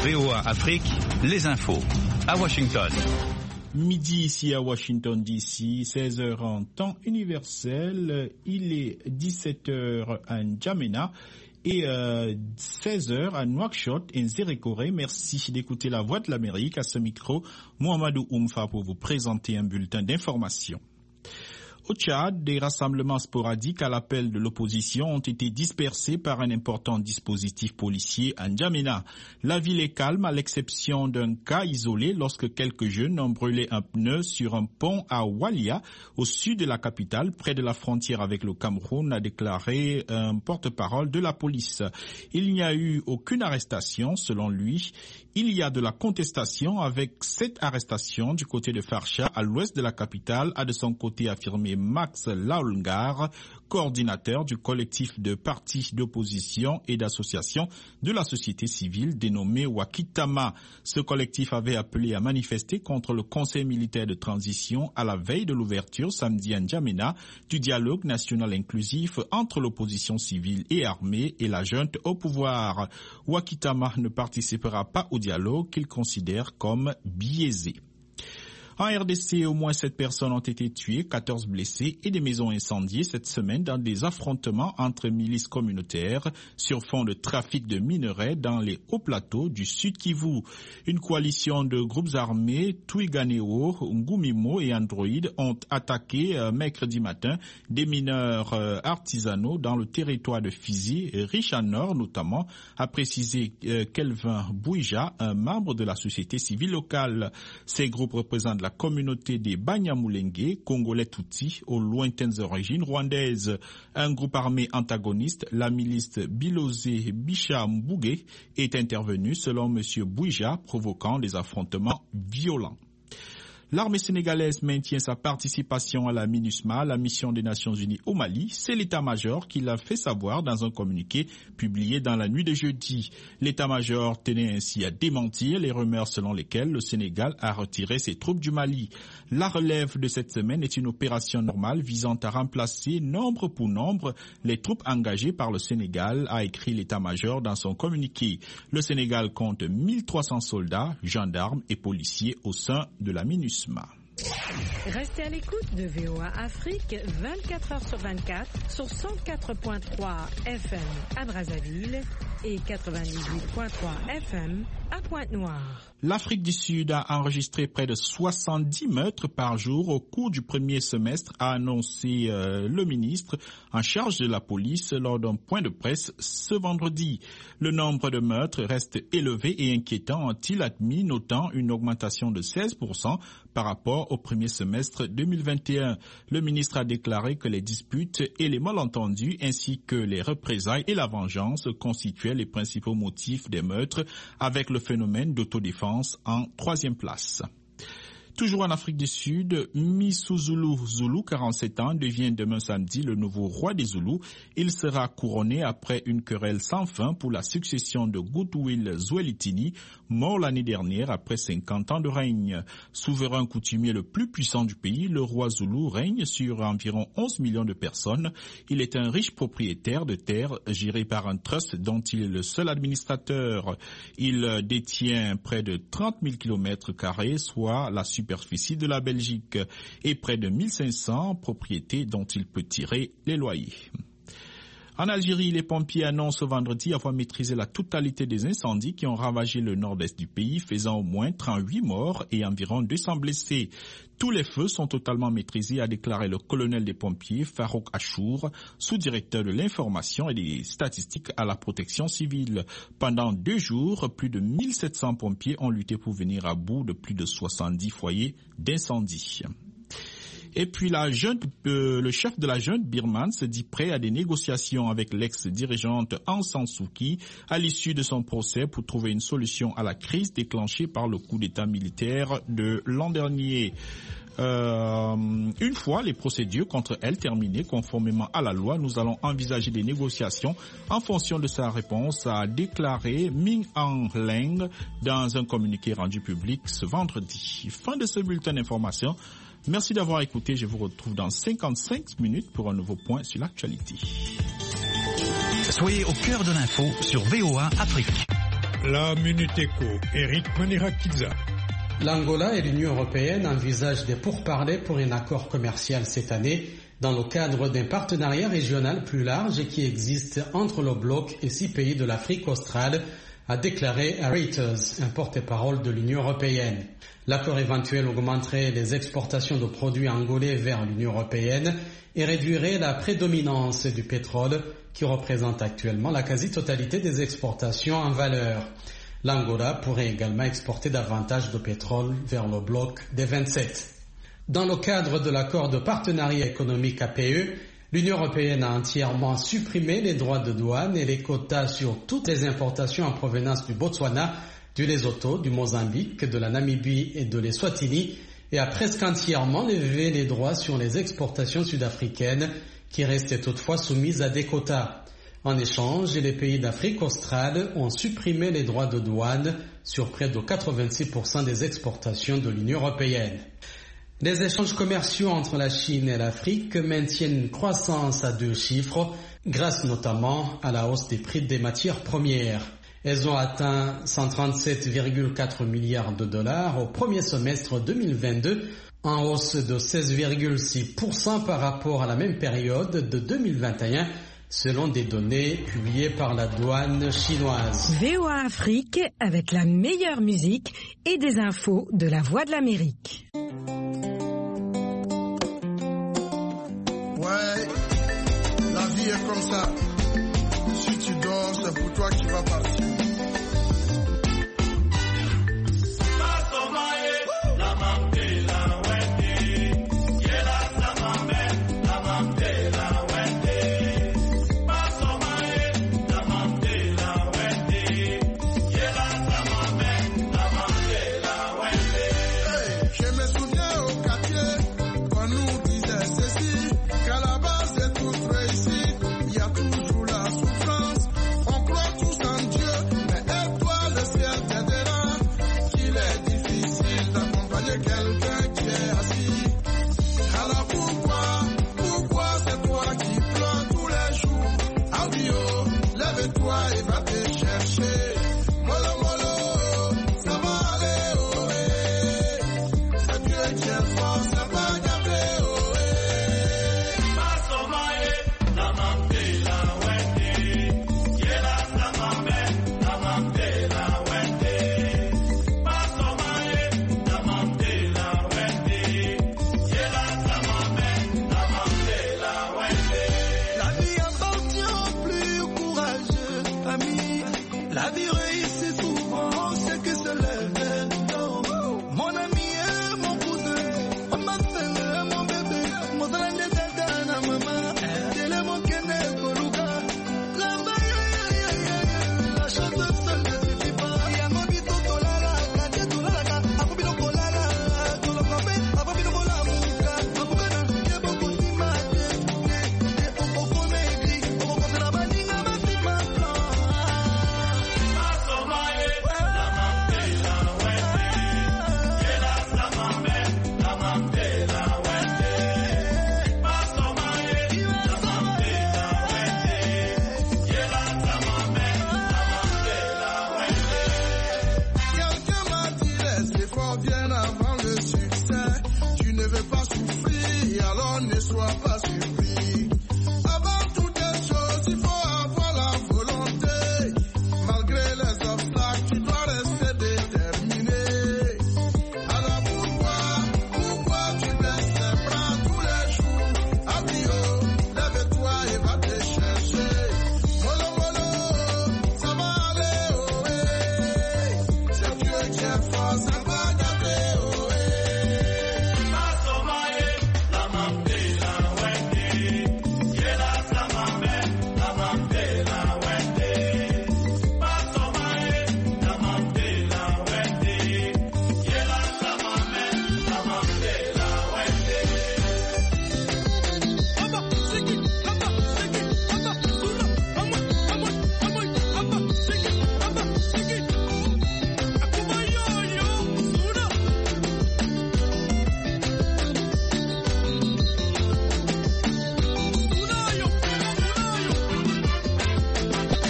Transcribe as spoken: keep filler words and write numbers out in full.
V O A Afrique, les infos. À Washington. Midi ici à Washington D C, seize heures en temps universel. Il est dix-sept heures à N'Djamena et euh, seize heures à Nouakchott et Nzérékoré. Merci d'écouter la voix de l'Amérique. À ce micro, Mohamedou Oumfa pour vous présenter un bulletin d'information. Au Tchad, des rassemblements sporadiques à l'appel de l'opposition ont été dispersés par un important dispositif policier à N'Djamena. La ville est calme à l'exception d'un cas isolé lorsque quelques jeunes ont brûlé un pneu sur un pont à Walia, au sud de la capitale, près de la frontière avec le Cameroun, a déclaré un porte-parole de la police. Il n'y a eu aucune arrestation, selon lui. Il y a de la contestation avec sept arrestations du côté de Farsha, à l'ouest de la capitale, a de son côté affirmé Max Laulngar, coordinateur du collectif de partis d'opposition et d'associations de la société civile dénommé Wakitama. Ce collectif avait appelé à manifester contre le Conseil militaire de transition à la veille de l'ouverture samedi à N'Djamena du dialogue national inclusif entre l'opposition civile et armée et la junte au pouvoir. Wakitama ne participera pas au dialogue qu'il considère comme biaisé. En R D C, au moins sept personnes ont été tuées, quatorze blessés et des maisons incendiées cette semaine dans des affrontements entre milices communautaires sur fond de trafic de minerais dans les hauts plateaux du Sud Kivu. Une coalition de groupes armés, Twiganeo, Ngumimo et Android, ont attaqué euh, mercredi matin des mineurs euh, artisanaux dans le territoire de Fizi, riche en or notamment, a précisé euh, Kelvin Bouija, un membre de la société civile locale. Ces groupes représentent la communauté des Banyamulenge, congolais Tutsi, aux lointaines origines rwandaises. Un groupe armé antagoniste, la milice Bilosé Bicha Mbouge, est intervenu selon M. Bouija, provoquant des affrontements violents. L'armée sénégalaise maintient sa participation à la MINUSMA, la mission des Nations Unies au Mali. C'est l'état-major qui l'a fait savoir dans un communiqué publié dans la nuit de jeudi. L'état-major tenait ainsi à démentir les rumeurs selon lesquelles le Sénégal a retiré ses troupes du Mali. La relève de cette semaine est une opération normale visant à remplacer nombre pour nombre les troupes engagées par le Sénégal, a écrit l'état-major dans son communiqué. Le Sénégal compte mille trois cents soldats, gendarmes et policiers au sein de la MINUSMA. Restez à l'écoute de V O A Afrique vingt-quatre heures sur vingt-quatre sur cent quatre point trois F M à Brazzaville et quatre-vingt-dix-huit point trois F M à Pointe-Noire. L'Afrique du Sud a enregistré près de soixante-dix meurtres par jour au cours du premier semestre, a annoncé euh, le ministre en charge de la police lors d'un point de presse ce vendredi. Le nombre de meurtres reste élevé et inquiétant, a-t-il admis, notant une augmentation de seize pour cent par rapport au premier semestre deux mille vingt et un. Le ministre a déclaré que les disputes et les malentendus ainsi que les représailles et la vengeance constituaient les principaux motifs des meurtres, avec le phénomène d'autodéfense en troisième place. Toujours en Afrique du Sud, Misuzulu Zulu, quarante-sept ans, devient demain samedi le nouveau roi des Zoulous. Il sera couronné après une querelle sans fin pour la succession de Goodwill Zwelithini, mort l'année dernière après cinquante ans de règne. Souverain coutumier le plus puissant du pays, le roi Zoulou règne sur environ onze millions de personnes. Il est un riche propriétaire de terres géré par un trust dont il est le seul administrateur. Il détient près de trente mille kilomètres carrés, soit la superficie de la Belgique, et près de mille cinq cents propriétés dont il peut tirer les loyers. En Algérie, les pompiers annoncent vendredi avoir maîtrisé la totalité des incendies qui ont ravagé le nord-est du pays, faisant au moins trente-huit morts et environ deux cents blessés. Tous les feux sont totalement maîtrisés, a déclaré le colonel des pompiers Farouk Achour, sous-directeur de l'information et des statistiques à la protection civile. Pendant deux jours, plus de mille sept cents pompiers ont lutté pour venir à bout de plus de soixante-dix foyers d'incendie. Et puis la junte, euh, le chef de la junte birmane se dit prêt à des négociations avec l'ex-dirigeante Aung San Suu Kyi à l'issue de son procès pour trouver une solution à la crise déclenchée par le coup d'État militaire de l'an dernier. Euh, une fois les procédures contre elle terminées conformément à la loi, nous allons envisager des négociations en fonction de sa réponse, a déclaré Min Aung Hlaing dans un communiqué rendu public ce vendredi. Fin de ce bulletin d'information. Merci d'avoir écouté. Je vous retrouve dans cinquante-cinq minutes pour un nouveau point sur l'actualité. Soyez au cœur de l'info sur V O A Afrique. La Minute Éco, Eric Manirakiza. L'Angola et l'Union européenne envisagent des pourparlers pour un accord commercial cette année dans le cadre d'un partenariat régional plus large qui existe entre le bloc et six pays de l'Afrique australe, a déclaré Reuters, un porte-parole de l'Union européenne. L'accord éventuel augmenterait les exportations de produits angolais vers l'Union européenne et réduirait la prédominance du pétrole qui représente actuellement la quasi-totalité des exportations en valeur. L'Angola pourrait également exporter davantage de pétrole vers le bloc des vingt-sept. Dans le cadre de l'accord de partenariat économique A P E, l'Union européenne a entièrement supprimé les droits de douane et les quotas sur toutes les importations en provenance du Botswana, du Lesotho, du Mozambique, de la Namibie et de l'Eswatini et a presque entièrement levé les droits sur les exportations sud-africaines qui restaient toutefois soumises à des quotas. En échange, les pays d'Afrique australe ont supprimé les droits de douane sur près de quatre-vingt-six pour cent des exportations de l'Union européenne. Les échanges commerciaux entre la Chine et l'Afrique maintiennent une croissance à deux chiffres, grâce notamment à la hausse des prix des matières premières. Elles ont atteint cent trente-sept virgule quatre milliards de dollars au premier semestre deux mille vingt-deux, en hausse de seize virgule six pour cent par rapport à la même période de deux mille vingt et un, selon des données publiées par la douane chinoise. V O A Afrique avec la meilleure musique et des infos de la Voix de l'Amérique. Ouais, la vie est comme ça. Si tu dors, c'est pour toi qui vas partir. La vie